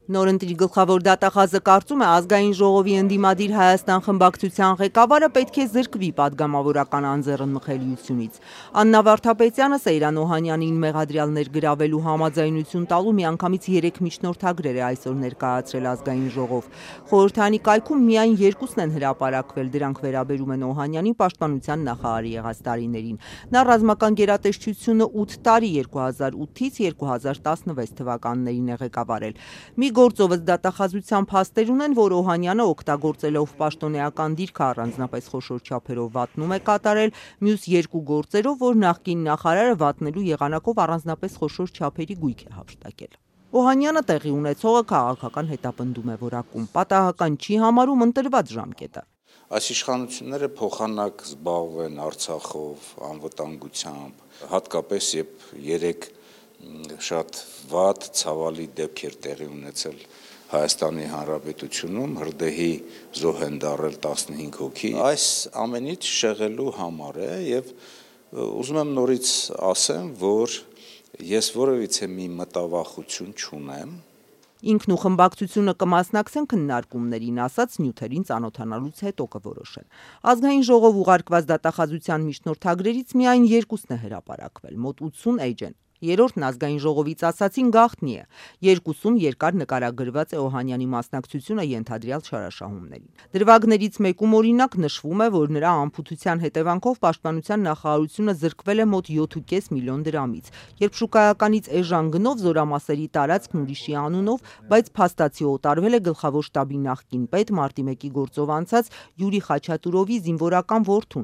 Նորընտրի գլխավոր դատախազը կարծում է ազգային ժողովի ընդդիմադիր Հայաստան խմբակցության ղեկավարը պետք է զրկվի պատգամավորական անձեռնմխելիությունից։ Աննա Վարդապետյանը Սեյրան Օհանյանին մեղադրյալ ներգրավելու համաձայնություն տալու միանգամից 3 միջնորդագրեր է այսօր ներկայացրել ազգային ժողով։ Խորհրդարանի կայքում միայն 2-ն են հրապարակվել, դրանք վերաբերում են Օհանյանի պաշտպանության նախարարի եղած տարիներին։ Նա ռազմական գերատեսչությունը 8 տարի 2008-ից 2016 թվականներին է ղեկավարել։ Մի գործով ըստ դատախազության փաստեր ունեն, որ Օհանյանը օգտագործելով պաշտոնեական դիրքը առանձնապես խոշոր չափերով վատնում է կատարել, մյուս 2 գործերով, որ նախկին նախարարը վատնելու եղանակով առանձնապես խոշոր չափերի գույք է հափշտակել։ Օհանյանը տեղի ունեցողը քաղաքական հետապնդում է որակում, պատահական չի համարում ընտրված ժամկետը։ Այս իշխանությունները փոխանակ զբաղվեն Արցախով, անվտանգությամբ, հատկապես երբ 3 շատ վատ ցավալի դեպքեր տեղի ունեցել Հայաստանի Հանրապետությունում, հրդեհի զոհ են դառել 15 հոգի։ Այս ամենից շեղելու համար է եւ ուզում եմ նորից ասեմ, որ ես որևիցե մի մտավախություն չունեմ։ Ինքն ու խմբակցությունը կմասնակցեն քննարկումներին, ասաց նյութերին ծանոթանալուց հետո կորոշեն։ Ազգային ժողով ուղարկված դատախազության միջնորդագրերից միայն 2-ն է հրապարակվել, մոտ 80 էջ են։ Երրորդն ազգային ժողովից ասացին գաղտնի է։ 2-ում երկար նկարագրված է Օհանյանի մասնակցությունը ենթադրյալ շարաշահումներին։ Դրվագներից մեկում օրինակ նշվում է, որ նրա անփութության հետևանքով պաշտպանության նախարարությունը զրկվել է մոտ 7.5 միլիոն դրամից, երբ շուկայականից էժան գնով զորամասերի տարածքն ուրիշի անունով, բայց փաստացի օտարվել է գլխավոր շտաբի նախկին պետ մարտի 1-ի գործով անցած Յուրի Խաչատուրովի զինվորական որդուն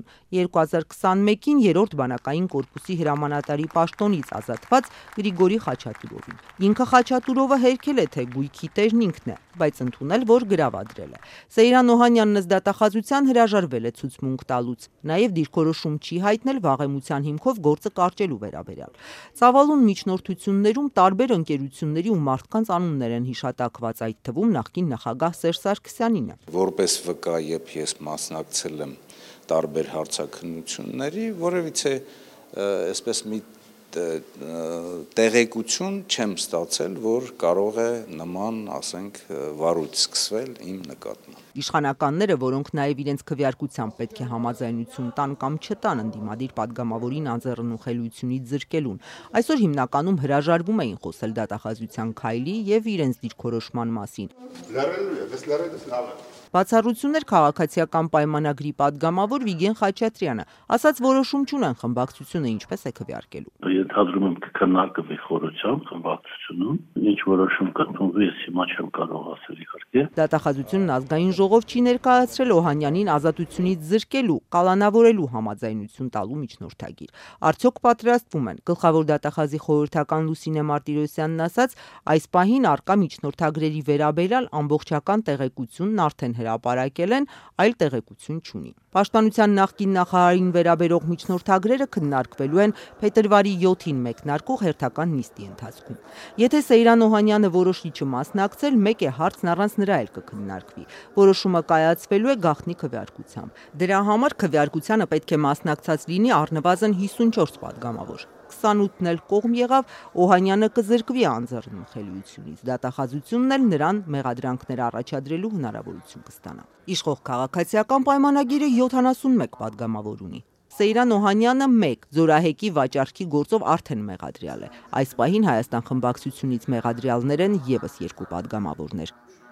2021-ին 3-րդ բանակային կորպուսի հրամանատարի պաշտոնից ազատված Գրիգորի Խաչատուրովին։ Ինքը Խաչատուրովը հերքել է, թե գույքի տերն ինքն է, բայց ընդունել, որ գրավադրել է։ Սեյրան Օհանյանն ըստ դատախազության հրաժարվել է ցուցմունք տալուց, նաև դիրքորոշում չի հայտնել վաղեմության հիմքով գործը կարճելու վերաբերյալ։ Ծավալուն միջնորդություններում տարբեր ընկերությունների ու մարդկանց անուններ են հիշատակված, այդ թվում նախկին նախագահ Սերժ Սարգսյանինը։ Որպես վկա, երբ ես մասնակցել եմ տարբեր հարցաքննությունների, որևիցե այսպես մի տեղեկություն չեմ ստացել, որ կարող է նման, ասենք, վարույթ սկսվել իմ նկատմամբ։ Իշխանականները, որոնք նաև իրենց քվեարկությամբ պետք է համաձայնություն տան կամ չտան ընդդիմադիր падգամավորին անձեռնմխելիությունից զրկելուն, այսօր հիմնականում հրաժարվում էին խոսել դատախազության քայլի եւ իրենց դիրքորոշման մասին։ Բացառություններ քաղաքացիական պայմանագրի падգամավոր Վիգեն Խաչատրյանը ասաց, որոշում չունեն խմբակցությունը ինչպես է քվեարկելու։ Ենթադրում եմ կքննարկվի խորությամբ խմբակցությունում, ինչ որոշում կընդունվի, ես հիմա չեմ կարող ասել իհարկե։ Դատախազությունն ազգային ժողով չի ներկայացրել Օհանյանին ազատությունից զրկելու, կալանավորելու համաձայնություն տալու միջնորդագիր։ Արդյոք պատրաստվում են։ Գլխավոր դատախազի խորհրդական Լուսինե Մարտիրոսյանն ասաց, այս պահին առկա միջնորդագրերի վերաբերյալ ամբողջական տեղեկությունն արդեն հրապարակել են, այլ տեղեկություն չունի։ Պաշտպանության նախկին նախարարին վերաբերող միջնորդագրերը քննարկվելու են փետրվարի 7-ին մեկնարկող հերթական նիստի ընթացքում։ Եթե Սեյրան Օհանյանը որոշի չմասնակցել, մեկ է հարցն առանց նրա էլ կքննարկվի։ Որոշումը կայացվելու է գաղտնի քվեարկությամբ։ Դրա համար քվեարկությանը պետք է մասնակցած լինի առնվազն 54 падգամավոր։ 28-ն էլ կողմ եղավ, Օհանյանը կզրկվի անձեռնմխելիությունից, դատախազությունն էլ նրան մեղադրանքներ առաջադրելու հնարավորություն կստանա։ Իշխող քաղաքացիական պայմանագիրը 71 падգամավոր ունի։ Սեյրան Օհանյանը 1 զորահեկի վաճառքի գործով արդեն մեղադրյալ է։ Այս պահին Հայաստան խմբակցությունից մեղադրյալներ են ևս 2 падգամավորներ։